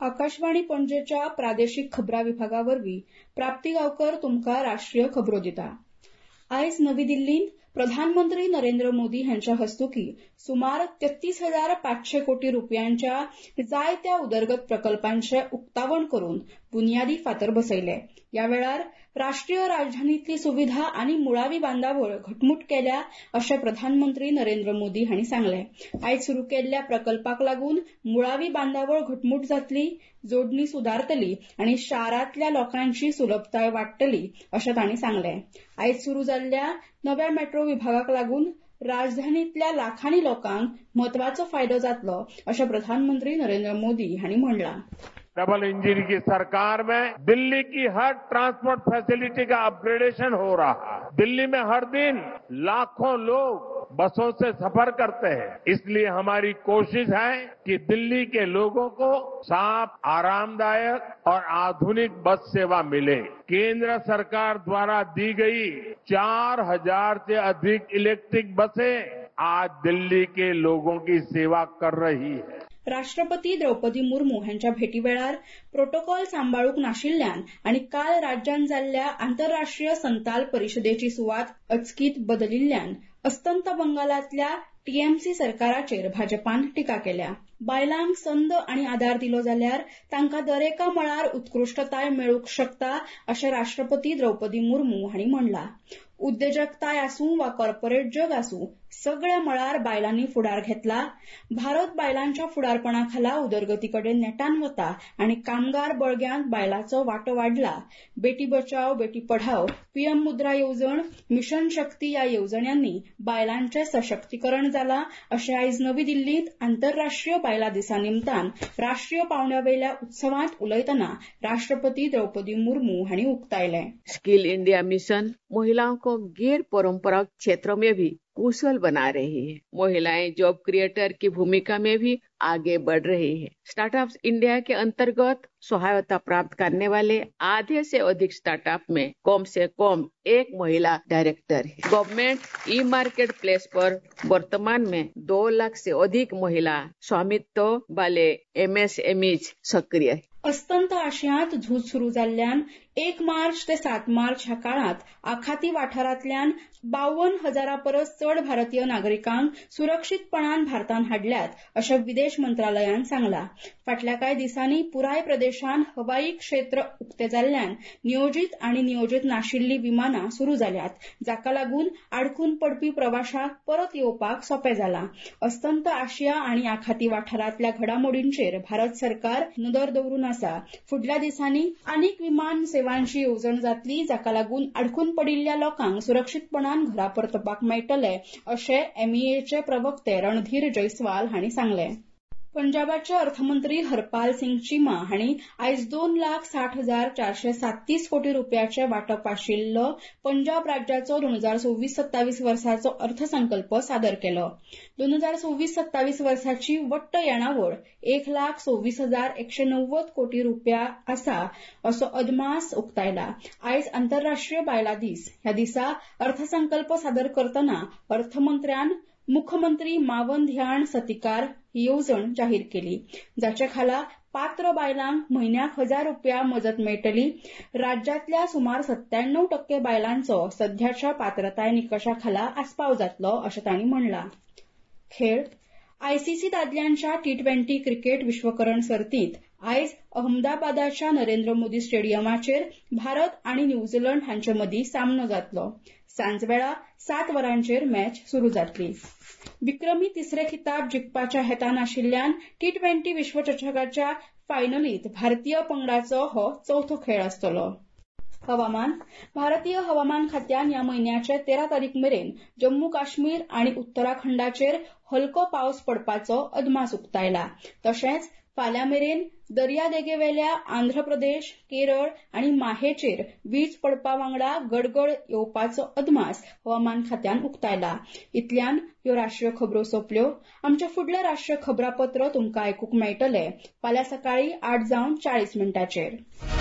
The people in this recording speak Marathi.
आकाशवाणी पणजेच्या प्रादेशीक खबरां विभागावरवीं प्राप्ती गांवकर तुमकां राष्ट्रीय खबरो दिता। आयज नवी दिल्लींत प्रधानमंत्री नरेंद्र मोदी हांच्या हस्तुकीं सुमार 33,500 कोटी रुपयांच्या जायत्या उदरगत प्रकल्पांचे उक्तावण करून बुन्यादी फातर बसयले। ह्या वेळार राष्ट्रीय राजधानींतली सुविधा आनी मुळावी बांदावळ घटमूट केल्या अशें प्रधानमंत्री नरेंद्र मोदी हांणी सांगलें। आयज सुरू केल्ल्या प्रकल्पाक लागून मुळावी बांदावळ घटमूट जातली, जोडणी सुदारतली आनी शारांतल्या लोकांची सुलभताय वाडटली अशें तांणी सांगलें। आयज सुरू जाल्ल्या नव्या मेट्रो विभागाक लागून राजधानींतल्या लाखांनी लोकांक म्हत्वाचो फायदो जातलो अशें प्रधानमंत्री नरेंद्र मोदी हांणी म्हणलां। डबल इंजन की सरकार में दिल्ली की हर ट्रांसपोर्ट फैसिलिटी का अपग्रेडेशन हो रहा है। दिल्ली में हर दिन लाखों लोग बसों से सफर करते हैं, इसलिए हमारी कोशिश है कि दिल्ली के लोगों को साफ, आरामदायक और आधुनिक बस सेवा मिले। केंद्र सरकार द्वारा दी गई 4,000 से अधिक इलेक्ट्रिक बसें आज दिल्ली के लोगों की सेवा कर रही है। राष्ट्रपती द्रौपदी मुर्मू हांच्या भेटी वेळार प्रोटोकॉल सांबाळूंक नाशिल्ल्यान आनी काल राज्यांत जाल्ल्या आंतरराष्ट्रीय संताल परिशदेची सुवात अचकीत बदलिल्ल्यान अस्तंत बंगालांतल्या टीएमसी सरकाराचेर भाजपान टिका केल्या। बायलांक संद आनी आदार दिलो जाल्यार तांकां दरेका मळार उत्कृश्टताय मेळूंक शकता अशें राष्ट्रपती द्रौपदी मुर्मू हांणी म्हणलां। उद्देजकताय आसूं वा कॉर्पोरेट जग आसूं, सगळ्या मळार बायलांनी फुडार घेतला। भारत बायलांच्या फुडारपणाखाला उदरगतीकडेन नेटान वता आनी कामगार बळग्यांत बायलांचो वांटो वाडला। बेटी बचाव, बेटी पढाव, पीएम मुद्रा येवजण, मिशन शक्ती ह्या येवजण्यांनी बायलांचें सशक्तीकरण जालां अशें आयज नवी दिल्लींत आंतरराष्ट्रीय बायलां दिसा निमतान राष्ट्रीय पावंड्यावेल्या उत्सवांत उलयतना राष्ट्रपती द्रौपदी मुर्मू हांणी उक्तायलें। स्किल इंडिया मिशन महिलाओं को गैर परंपरागत क्षेत्रों में भी कुशल बना रही है। महिलाएं जॉब क्रिएटर की भूमिका में भी आगे बढ़ रही है। स्टार्टअप इंडिया के अंतर्गत सहायता प्राप्त करने वाले आधे से अधिक स्टार्टअप में कम से कम एक महिला डायरेक्टर है। गवर्नमेंट ई मार्केट प्लेस पर वर्तमान में 2 लाख से अधिक महिला स्वामित्व वाले एमएसएमईज सक्रिय है। अस्तंत आशियांत झूज सुरू जाल्ल्यान 1 मार्च ते 7 मार्च ह्या काळांत आखाती वाठारांतल्यान 52,000 परस चड भारतीय नागरिकांक सुरक्षीतपणान भारतांत हाडल्यात अशें विदेश मंत्रालयान सांगलां। फाटल्या कांय दिसांनी पुराय प्रदेशांत हवाई क्षेत्र उक्ते जाल्ल्यान नियोजीत आनी नियोजीत नाशिल्लीं विमानां सुरू जाल्यात, जाका लागून आडकून पडपी प्रवाशांक परत येवपाक सोपें जालां। अस्तंत आशिया आनी आखाती वाठारांतल्या घडामोडींचेर भारत सरकार नदर दवरून आसा। फुडल्या दिसांनी आनीक विमान सेवांची येवजण जातली, जाका लागून आडकून पडिल्ल्या लोकांक सुरक्षीतपणान घरा परतपाक मेळटले अशें एमईएचे प्रवक्ते रणधीर जयस्वाल हांणी सांगलें। पंजाबाचे अर्थमंत्री हरपाल सिंग चीमा हांणी आयज 2,60,437 कोटी रुपयाचे वांटप आशिल्लो पंजाब राज्याचो 2026-27 वर्साचो अर्थसंकल्प सादर केलो। 2026-27 वर्साची वट्ट येणावळ 1,26,190 कोटी रुपया आसा असो अदमास उक्तायला। आयज आंतरराष्ट्रीय बायलां दीस। ह्या दिसा अर्थसंकल्प सादर करतना अर्थमंत्र्यान मुख्यमंत्री मावन ध्यान सतिकार ही येवजण जाहीर केली, जाचे खाला पात्र बायलांक म्हयन्याक 1,000 रुपया मजत मेळटली। राज्यांतल्या सुमार 97% बायलांचो सध्याच्या पात्रताय निकशा खाला आस्पाव जातलो अशें तांणी म्हणलां। खेळ आयसीसी दादल्यांच्या T20 क्रिकेट विश्वकरण सर्तींत आयज अहमदाबादाच्या नरेंद्र मोदी स्टेडियमाचेर भारत आनी न्यूझीलंड हांचे मदीं सामनो जातलो। सांजवेळा 7 वरांचेर मॅच सुरू जातली। विक्रमी तिसरे खिताब जिखपाच्या हेतान आशिल्ल्यान T20 विश्वचषकाच्या फायनलींत भारतीय पंगडाचो हो चवथो खेळ आसतलो। हवामान भारतीय हवामान खात्यान ह्या म्हयन्याचे 13 तारीख मेरेन जम्मू काश्मीर आनी उत्तराखंडाचेर हलको पावस पडपाचो अदमास उक्तायला। तशेंच फाल्यां मेरेन दर्यादेगेवेल्या आंध्र प्रदेश, केरळ आनी माहेचेर वीज पडपा वांगडा गडगड येवपाचो अदमास हवामान खात्यान उक्तायला। इतल्यान ह्यो राष्ट्रीय खबरो सोंपल्यो। आमचे फुडले राष्ट्रीय खबरापत्र तुमकां आयकूंक मेळटले फाल्यां सकाळीं 8:40 मिनटांचेर।